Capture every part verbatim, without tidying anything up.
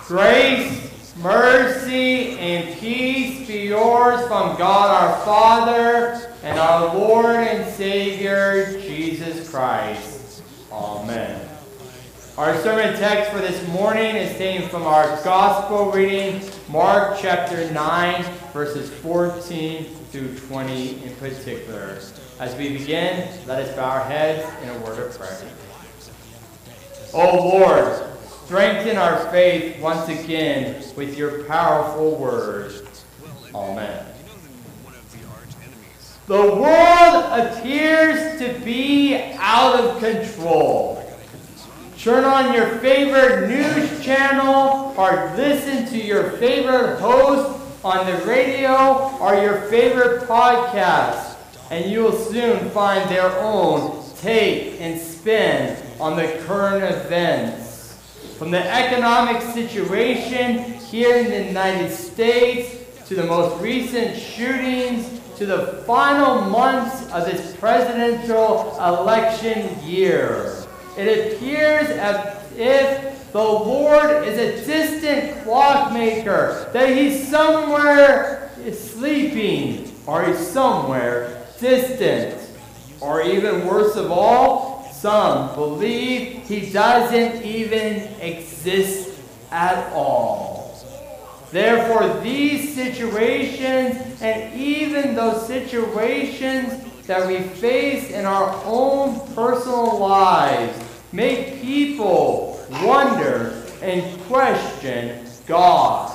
Grace, mercy, and peace be yours from God our Father and our Lord and Savior, Jesus Christ. Amen. Our sermon text for this morning is taken from our gospel reading, Mark chapter nine, verses fourteen through twenty in particular. As we begin, let us bow our heads in a word of prayer. O Lord, strengthen our faith once again with your powerful word. Amen. The world appears to be out of control. Turn on your favorite news channel or listen to your favorite host on the radio or your favorite podcast, and you will soon find their own take and spin on the current events. From the economic situation here in the United States to the most recent shootings to the final months of this presidential election year, it appears as if the Lord is a distant clockmaker, that he's somewhere sleeping or he's somewhere distant. Or even worse of all, some believe he doesn't even exist at all. Therefore, these situations and even those situations that we face in our own personal lives make people wonder and question God.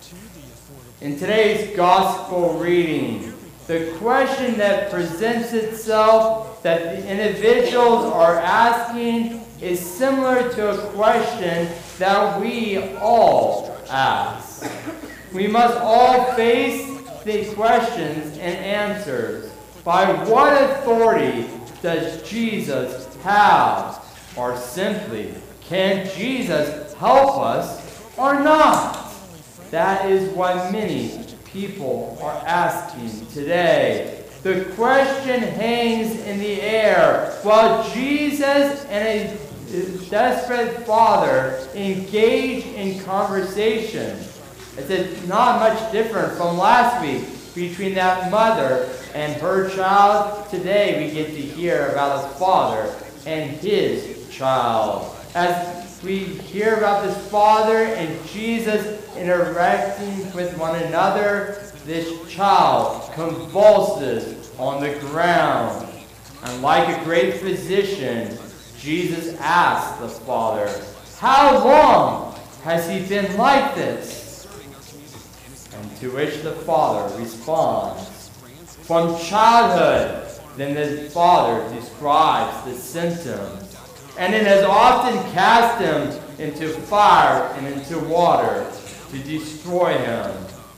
In today's gospel reading, the question that presents itself that the individuals are asking is similar to a question that we all ask. We must all face the questions and answers. By what authority does Jesus have? Or simply, can Jesus help us or not? That is what many people are asking today. The question hangs in the air while Jesus and a desperate father engage in conversation. It's not much different from last week between that mother and her child. Today we get to hear about a father and his child. As we hear about this father and Jesus interacting with one another, this child convulses on the ground. And like a great physician, Jesus asks the father, "How long has he been like this?" And to which the father responds, "From childhood." Then the father describes the symptoms. "And it has often cast him into fire and into water to destroy him."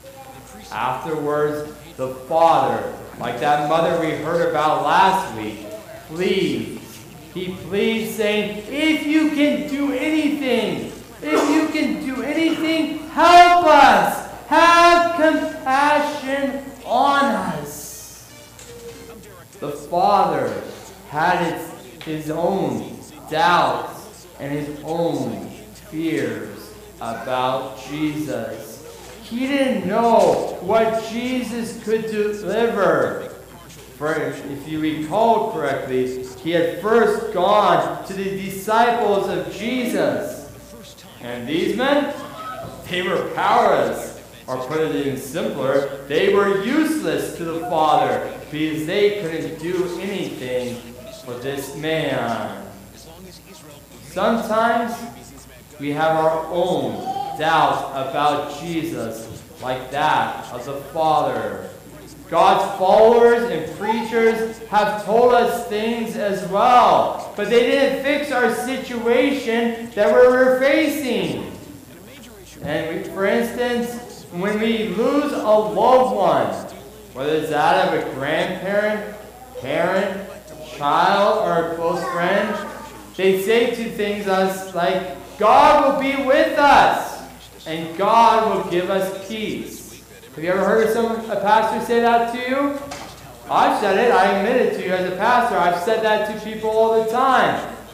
Afterwards, the father, like that mother we heard about last week, pleads. He pleads, saying, "If you can do anything, if you can do anything, help us. Have compassion on us." The father had his, his own doubts and his own fears about Jesus. He didn't know what Jesus could deliver. For if you recall correctly, he had first gone to the disciples of Jesus. And these men, they were powerless. Or put it in simpler, they were useless to the Father because they couldn't do anything for this man. Sometimes we have our own doubts about Jesus, like that of the Father. God's followers and preachers have told us things as well, but they didn't fix our situation that we were facing. And we, for instance, when we lose a loved one, whether it's that of a grandparent, parent, child, or a close friend, they say to things us like, "God will be with us, and God will give us peace." Have you ever heard some a pastor say that to you? I've said it. I admit it to you as a pastor. I've said that to people all the time.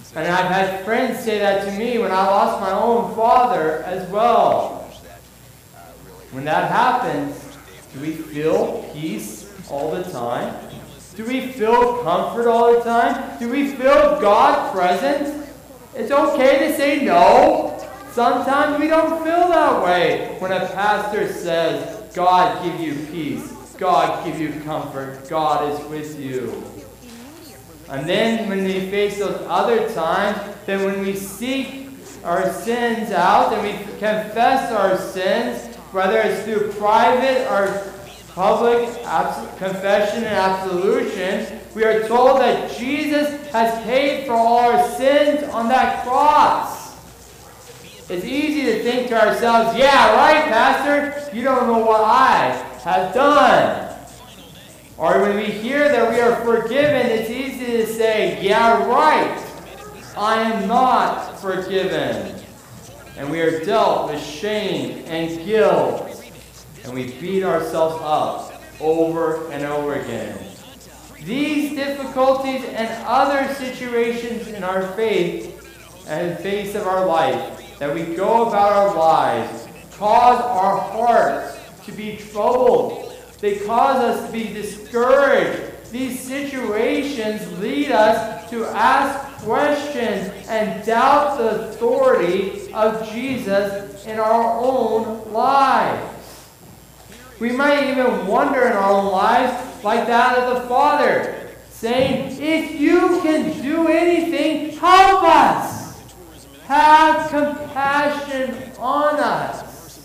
And I've had friends say that to me when I lost my own father as well. When that happens, do we feel peace all the time? Do we feel comfort all the time? Do we feel God present? It's okay to say no. Sometimes we don't feel that way when a pastor says, God give you peace. God give you comfort. God is with you. And then when we face those other times, then when we seek our sins out and we confess our sins, whether it's through private or public confession and absolution, we are told that Jesus has paid for all our sins on that cross. It's easy to think to ourselves, yeah, right, Pastor, you don't know what I have done. Or when we hear that we are forgiven, it's easy to say, yeah, right, I am not forgiven. And we are dealt with shame and guilt. And we beat ourselves up over and over again. These difficulties and other situations in our faith and face of our life that we go about our lives cause our hearts to be troubled. They cause us to be discouraged. These situations lead us to ask questions and doubt the authority of Jesus in our own lives. We might even wonder in our own lives, like that of the Father, saying, if you can do anything, help us. Have compassion on us.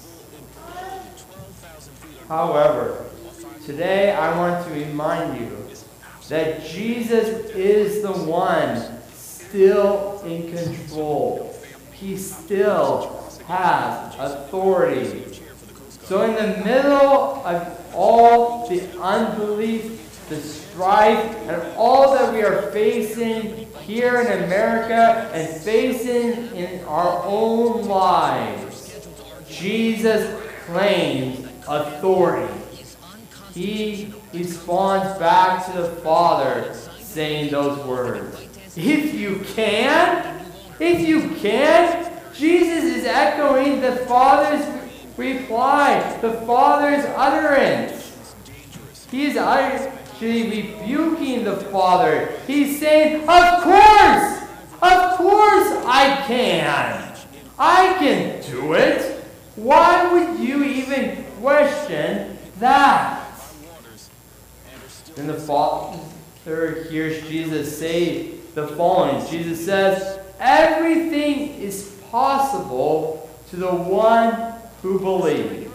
However, today I want to remind you that Jesus is the one still in control. He still has authority. So in the middle of all the unbelief, the strife, and all that we are facing here in America and facing in our own lives, Jesus claims authority. He responds back to the Father saying those words. If you can, if you can, Jesus is echoing the Father's reply, the Father's utterance. He is actually rebuking the Father. He's saying, of course, of course I can. I can do it. Why would you even question that? Then the Father hears Jesus say the following. Jesus says, everything is possible to the one who believes.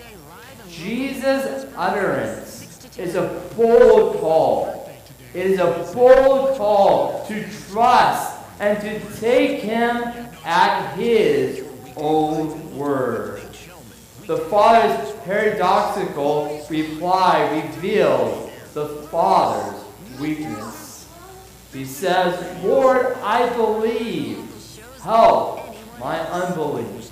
Jesus' utterance is a bold call. It is a bold call to trust and to take him at his own word. The Father's paradoxical reply reveals the Father's weakness. He says, Lord, I believe. Help my unbelief.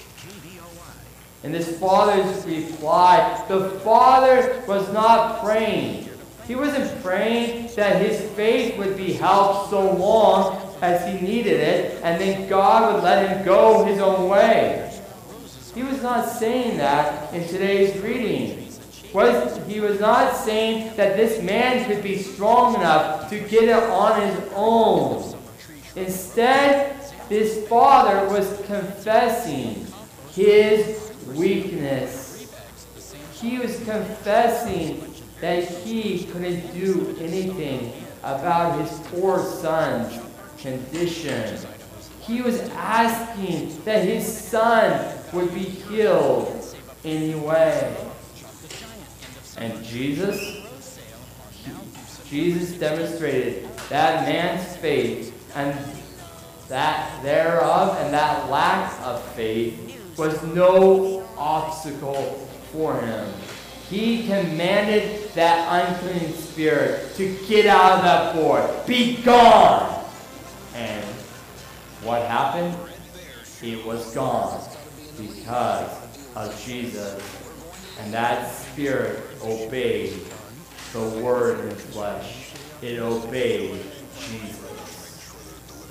In this Father's reply, the Father was not praying. He wasn't praying that his faith would be helped so long as he needed it, and then God would let him go his own way. He was not saying that in today's reading. Was, he was not saying that this man could be strong enough to get it on his own. Instead, this Father was confessing his weakness. He was confessing that he couldn't do anything about his poor son's condition. He was asking that his son would be healed anyway. And Jesus, Jesus demonstrated that man's faith, and that thereof and that lack of faith was no obstacle for him. He commanded that unclean spirit to get out of that boy. Be gone! And what happened? It was gone because of Jesus. And that spirit obeyed the Word in flesh. It obeyed Jesus.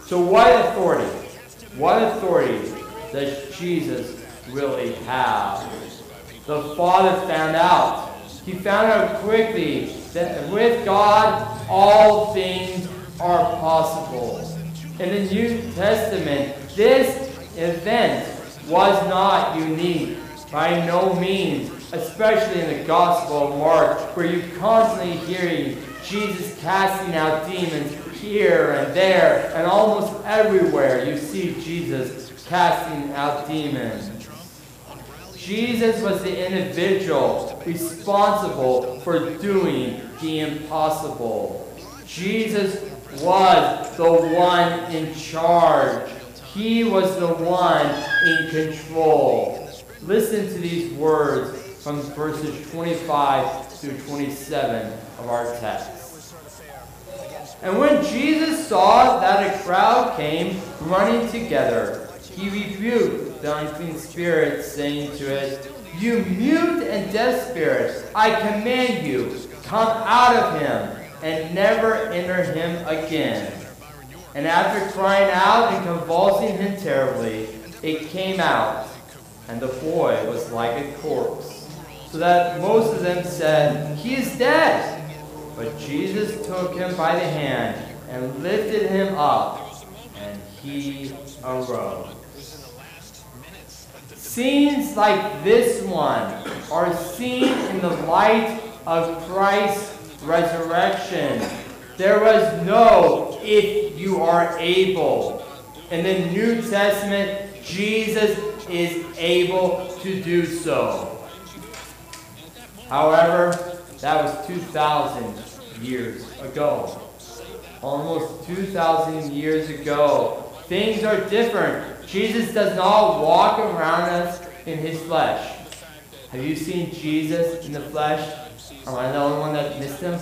So what authority? What authority does Jesus really have? The Father found out. He found out quickly that with God, all things are possible. In the New Testament, this event was not unique by no means, especially in the Gospel of Mark, where you constantly hear Jesus casting out demons here and there, and almost everywhere you see Jesus casting out demons. Jesus was the individual responsible for doing the impossible. Jesus was the one in charge. He was the one in control. Listen to these words from verses twenty-five through twenty-seven of our text. And when Jesus saw that a crowd came running together, he rebuked the unclean spirit, saying to it, "You mute and deaf spirit, I command you, come out of him, and never enter him again." And after crying out and convulsing him terribly, it came out, and the boy was like a corpse, so that most of them said, "He is dead." But Jesus took him by the hand and lifted him up, and he arose. Scenes like this one are seen in the light of Christ's resurrection. There was no "if you are able." In the New Testament, Jesus is able to do so. However, that was two thousand years ago. Almost two thousand years ago. Things are different. Jesus does not walk around us in his flesh. Have you seen Jesus in the flesh? Am I the only one that missed him?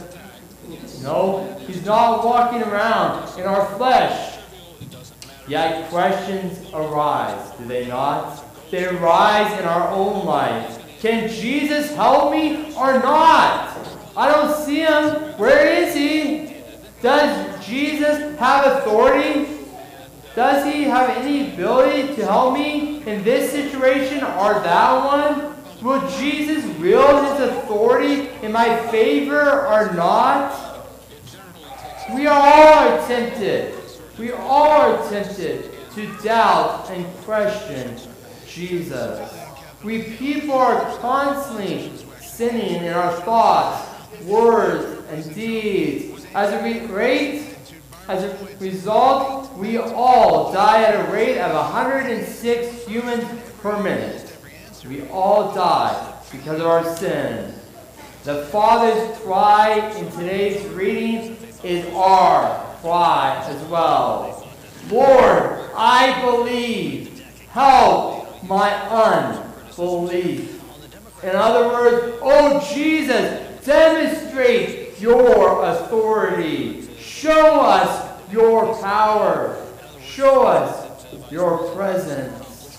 No, he's not walking around in our flesh. Yet questions arise, do they not? They arise in our own lives. Can Jesus help me or not? I don't see him. Where is he? Does Jesus have authority? Does he have any ability to help me in this situation or that one? Will Jesus wield his authority in my favor or not? We all are tempted. We all are tempted to doubt and question Jesus. We people are constantly sinning in our thoughts, words, and deeds. As a rate, as a result, we all die at a rate of one hundred six humans per minute. We all die because of our sins. The Father's cry in today's reading is our cry as well. Lord, I believe. Help my unbelief. In other words, oh Jesus, demonstrate your authority. Show us your power. Show us your presence.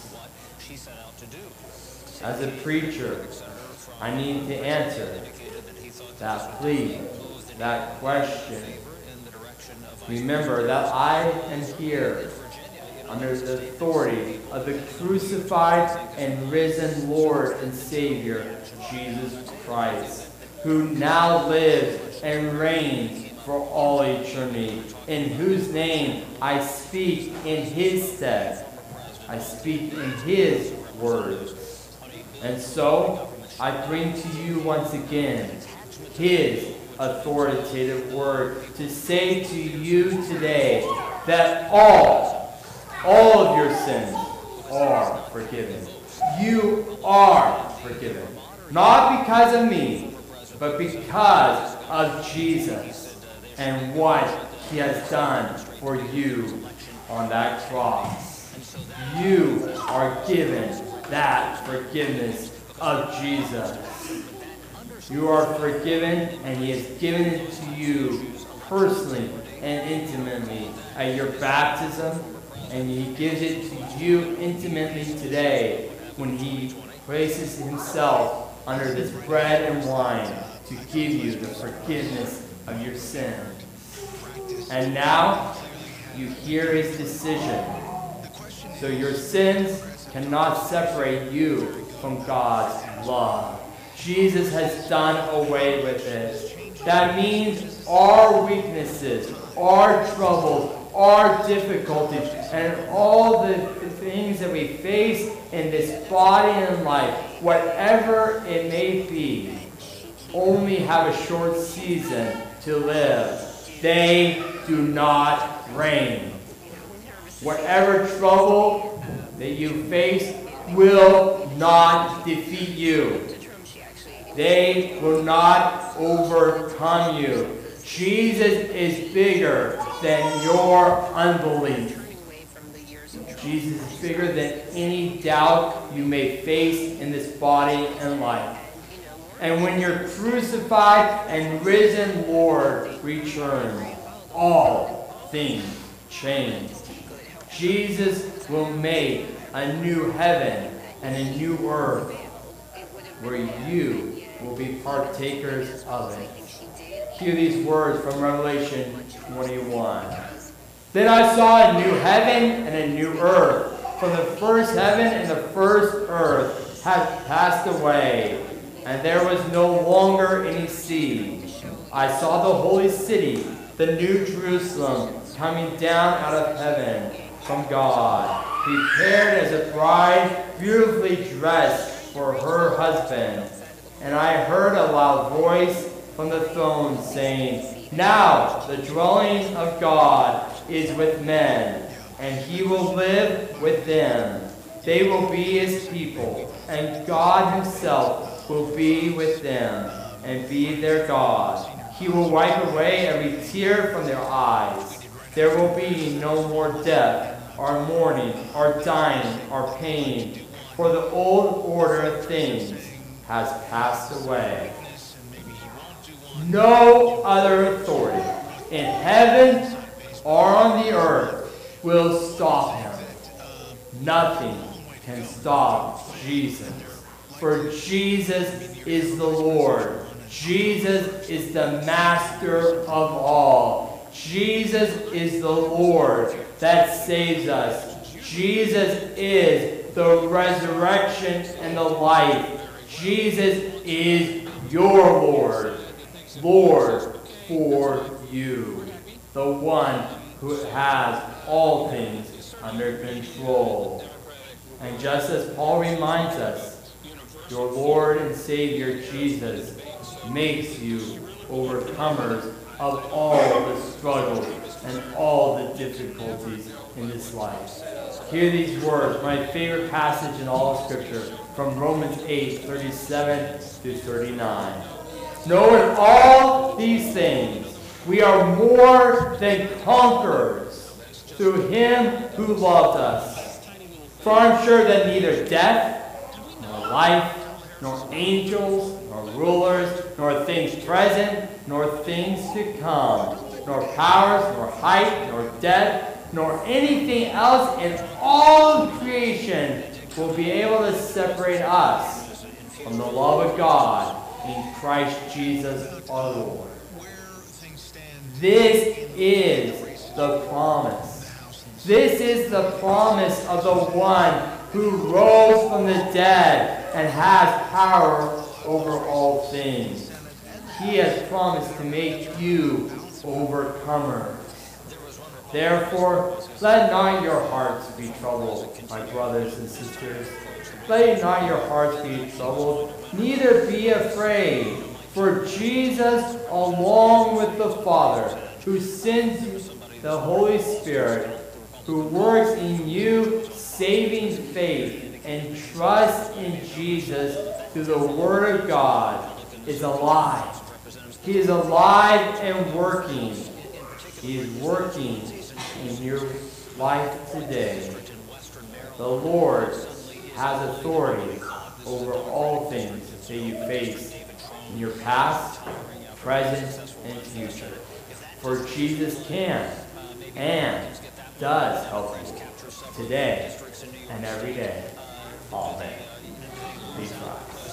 As a preacher, I need to answer that plea, that question. Remember that I am here under the authority of the crucified and risen Lord and Savior, Jesus Christ, who now lives and reigns for all eternity, in whose name I speak in his stead. I speak in his words. And so, I bring to you once again his authoritative word to say to you today that all, all of your sins are forgiven. You are forgiven. Not because of me, but because of Jesus and what he has done for you on that cross. You are given that forgiveness of Jesus. You are forgiven, and he has given it to you personally and intimately at your baptism, and he gives it to you intimately today when he places himself under this bread and wine to give you the forgiveness of your sin. And now, you hear his decision. So your sins cannot separate you from God's love. Jesus has done away with it. That means our weaknesses, our troubles, our difficulties, and all the things that we face in this body and life, whatever it may be, only have a short season to live. They do not reign. Whatever trouble that you face will not defeat you. They will not overcome you. Jesus is bigger than your unbelief. Jesus is bigger than any doubt you may face in this body and life. And when your crucified and risen Lord returns, all things change. Jesus will make a new heaven and a new earth where you will be partakers of it. Hear these words from Revelation twenty-one. Then I saw a new heaven and a new earth, for the first heaven and the first earth had passed away, and there was no longer any sea. I saw the holy city, the new Jerusalem, coming down out of heaven from God, prepared as a bride beautifully dressed for her husband. And I heard a loud voice from the throne saying, now the dwelling of God is with men, and he will live with them. They will be his people, and God himself will be with them and be their God. He will wipe away every tear from their eyes. There will be no more death, or mourning, or dying, or pain, for the old order of things has passed away. No other authority in heaven or on the earth will stop him. Nothing can stop Jesus. For Jesus is the Lord. Jesus is the master of all. Jesus is the Lord that saves us. Jesus is the resurrection and the life. Jesus is your Lord. Lord for you. The one who has all things under control. And just as Paul reminds us, your Lord and Savior Jesus makes you overcomers of all the struggles and all the difficulties in this life. Hear these words, my favorite passage in all of Scripture, from Romans eight, thirty-seven through thirty-nine. Knowing all these things, we are more than conquerors through him who loved us. For I'm sure that neither death, nor life, nor angels, nor rulers, nor things present, nor things to come, nor powers, nor height, nor depth, nor anything else in all of creation will be able to separate us from the love of God in Christ Jesus our Lord. This is the promise. This is the promise of the one who rose from the dead and has power over all things. He has promised to make you overcomers. Therefore, let not your hearts be troubled, my brothers and sisters. Let not your hearts be troubled, neither be afraid. For Jesus, along with the Father, who sends the Holy Spirit, who works in you saving faith and trust in Jesus through the Word of God, is alive. He is alive and working. He is working in your life today. The Lord has authority over all things that you face in your past, present, and future. For Jesus can and does help you today and every day. Amen. Be Christ.